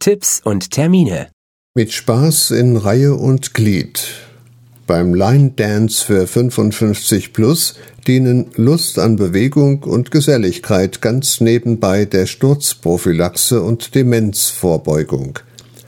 Tipps und Termine. Mit Spaß in Reihe und Glied. Beim Line Dance für 55 plus dienen Lust an Bewegung und Geselligkeit ganz nebenbei der Sturzprophylaxe und Demenzvorbeugung.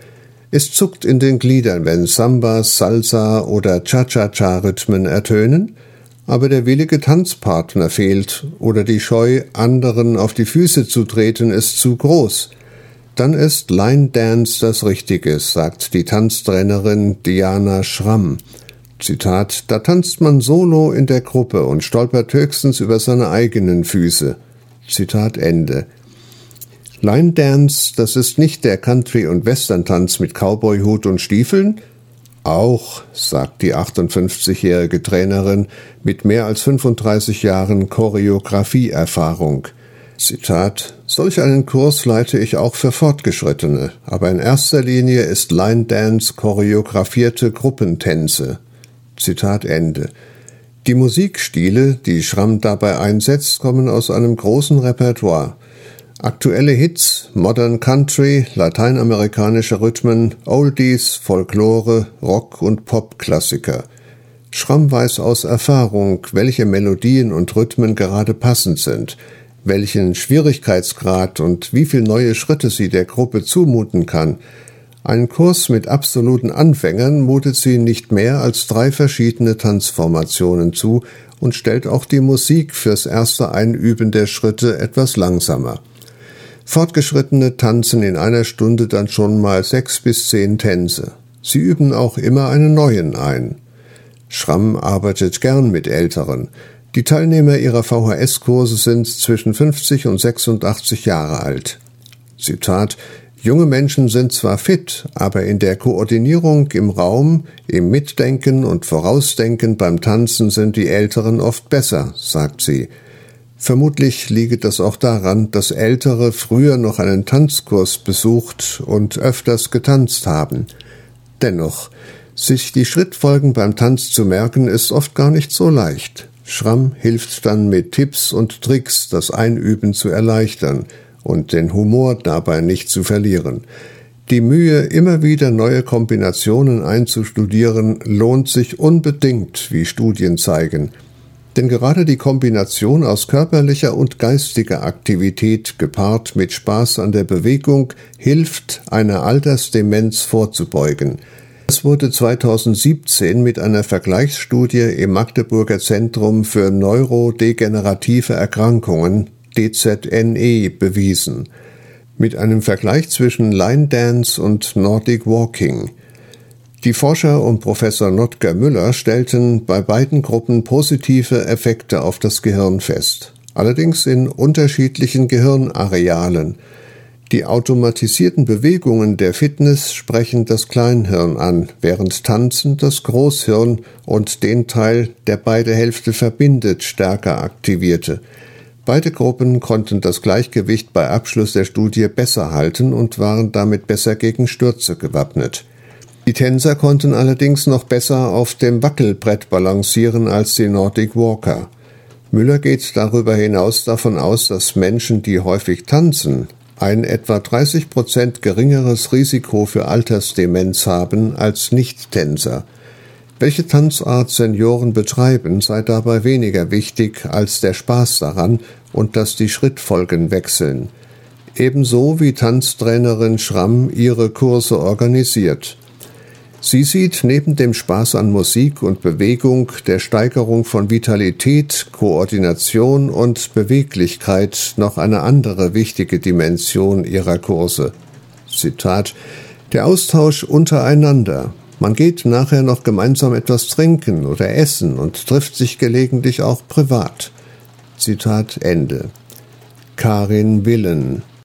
Es zuckt in den Gliedern, wenn Samba, Salsa oder Cha-Cha-Cha-Rhythmen ertönen, aber der willige Tanzpartner fehlt oder die Scheu, anderen auf die Füße zu treten, ist zu groß. Dann ist Line Dance das Richtige, sagt die Tanztrainerin Diana Schramm. Zitat: Da tanzt man solo in der Gruppe und stolpert höchstens über seine eigenen Füße. Zitat Ende. Line Dance, das ist nicht der Country- und Western-Tanz mit Cowboyhut und Stiefeln? Auch, sagt die 58-jährige Trainerin mit mehr als 35 Jahren Choreografieerfahrung. Zitat: Solch einen Kurs leite ich auch für Fortgeschrittene, aber in erster Linie ist Line Dance choreografierte Gruppentänze. Zitat Ende. Die Musikstile, die Schramm dabei einsetzt, kommen aus einem großen Repertoire. Aktuelle Hits, Modern Country, lateinamerikanische Rhythmen, Oldies, Folklore, Rock- und Pop-Klassiker. Schramm weiß aus Erfahrung, welche Melodien und Rhythmen gerade passend sind, welchen Schwierigkeitsgrad und wie viel neue Schritte sie der Gruppe zumuten kann. Einen Kurs mit absoluten Anfängern mutet sie nicht mehr als 3 verschiedene Tanzformationen zu und stellt auch die Musik fürs erste Einüben der Schritte etwas langsamer. Fortgeschrittene tanzen in einer Stunde dann schon mal 6 bis 10 Tänze. Sie üben auch immer einen neuen ein. Schramm arbeitet gern mit Älteren. Die Teilnehmer ihrer VHS-Kurse sind zwischen 50 und 86 Jahre alt. Zitat: Junge Menschen sind zwar fit, aber in der Koordinierung im Raum, im Mitdenken und Vorausdenken beim Tanzen sind die Älteren oft besser, sagt sie. Vermutlich liege das auch daran, dass Ältere früher noch einen Tanzkurs besucht und öfters getanzt haben. Dennoch, sich die Schrittfolgen beim Tanz zu merken, ist oft gar nicht so leicht. Schramm hilft dann mit Tipps und Tricks, das Einüben zu erleichtern und den Humor dabei nicht zu verlieren. Die Mühe, immer wieder neue Kombinationen einzustudieren, lohnt sich unbedingt, wie Studien zeigen. Denn gerade die Kombination aus körperlicher und geistiger Aktivität gepaart mit Spaß an der Bewegung hilft, einer Altersdemenz vorzubeugen. Das wurde 2017 mit einer Vergleichsstudie im Magdeburger Zentrum für neurodegenerative Erkrankungen DZNE bewiesen, mit einem Vergleich zwischen Line Dance und Nordic Walking. Die Forscher um Professor Notker Müller stellten bei beiden Gruppen positive Effekte auf das Gehirn fest, allerdings in unterschiedlichen Gehirnarealen. Die automatisierten Bewegungen der Fitness sprechen das Kleinhirn an, während Tanzen das Großhirn und den Teil, der beide Hälfte verbindet, stärker aktivierte. Beide Gruppen konnten das Gleichgewicht bei Abschluss der Studie besser halten und waren damit besser gegen Stürze gewappnet. Die Tänzer konnten allerdings noch besser auf dem Wackelbrett balancieren als die Nordic Walker. Müller geht darüber hinaus davon aus, dass Menschen, die häufig tanzen, ein etwa 30% geringeres Risiko für Altersdemenz haben als Nicht-Tänzer. Welche Tanzart Senioren betreiben, sei dabei weniger wichtig als der Spaß daran und dass die Schrittfolgen wechseln. Ebenso wie Tanztrainerin Schramm ihre Kurse organisiert. Sie sieht neben dem Spaß an Musik und Bewegung, der Steigerung von Vitalität, Koordination und Beweglichkeit noch eine andere wichtige Dimension ihrer Kurse. Zitat: Der Austausch untereinander. Man geht nachher noch gemeinsam etwas trinken oder essen und trifft sich gelegentlich auch privat. Zitat Ende. Karin Willen.